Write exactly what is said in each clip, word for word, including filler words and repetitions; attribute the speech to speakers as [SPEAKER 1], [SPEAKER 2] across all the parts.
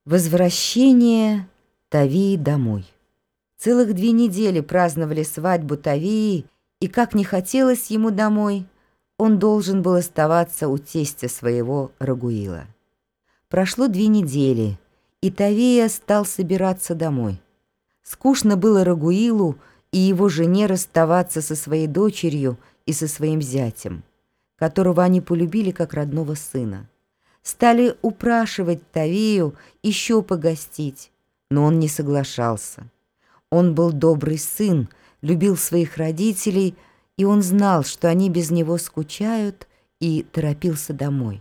[SPEAKER 1] Возвращение Тавии домой. Целых две недели праздновали свадьбу Тавии, и как не хотелось ему домой, он должен был оставаться у тестя своего Рагуила. Прошло две недели, и Тавия стал собираться домой. Скучно было Рагуилу и его жене расставаться со своей дочерью и со своим зятем, которого они полюбили как родного сына. Стали упрашивать Тавию еще погостить, но он не соглашался. Он был добрый сын, любил своих родителей, и он знал, что они без него скучают, и торопился домой.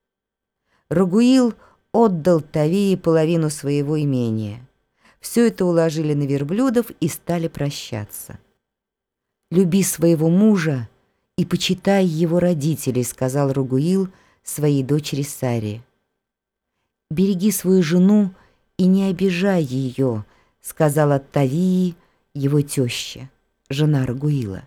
[SPEAKER 1] Рагуил отдал Тавии половину своего имения. Все это уложили на верблюдов и стали прощаться. «Люби своего мужа и почитай его родителей», — сказал Рагуил своей дочери Саре. «Береги свою жену и не обижай ее», — сказала Тавии его теща, жена Рагуила.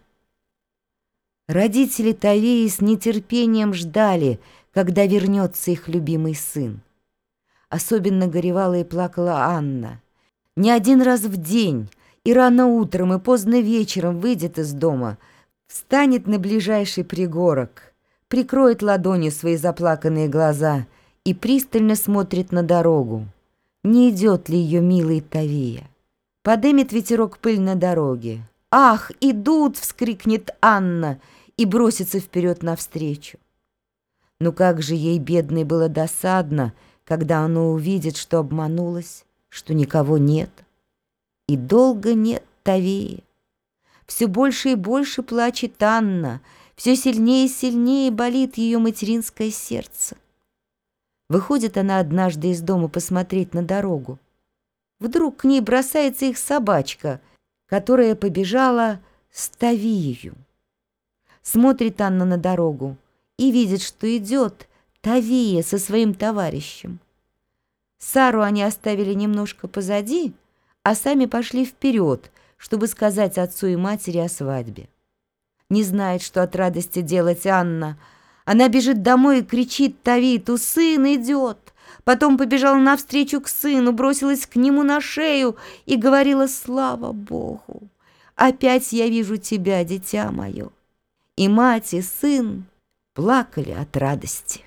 [SPEAKER 1] Родители Тавии с нетерпением ждали, когда вернется их любимый сын. Особенно горевала и плакала Анна. Не один раз в день, и рано утром, и поздно вечером выйдет из дома, встанет на ближайший пригорок, прикроет ладонью свои заплаканные глаза и пристально смотрит на дорогу. Не идет ли ее милый Тавия? Подымет ветерок пыль на дороге. «Ах, идут!» — вскрикнет Анна и бросится вперед навстречу. Ну как же ей, бедной, было досадно, когда она увидит, что обманулась, что никого нет. И долго нет Тавии. Все больше и больше плачет Анна, все сильнее и сильнее болит ее материнское сердце. Выходит она однажды из дома посмотреть на дорогу. Вдруг к ней бросается их собачка, которая побежала с Тавией. Смотрит Анна на дорогу и видит, что идет Тавия со своим товарищем. Сару они оставили немножко позади, а сами пошли вперед, чтобы сказать отцу и матери о свадьбе. Не знает, что от радости делать Анна. Она бежит домой и кричит Тавиту: «Сын идет!» Потом побежала навстречу к сыну, бросилась к нему на шею и говорила: «Слава Богу! Опять я вижу тебя, дитя мое!» И мать, и сын плакали от радости.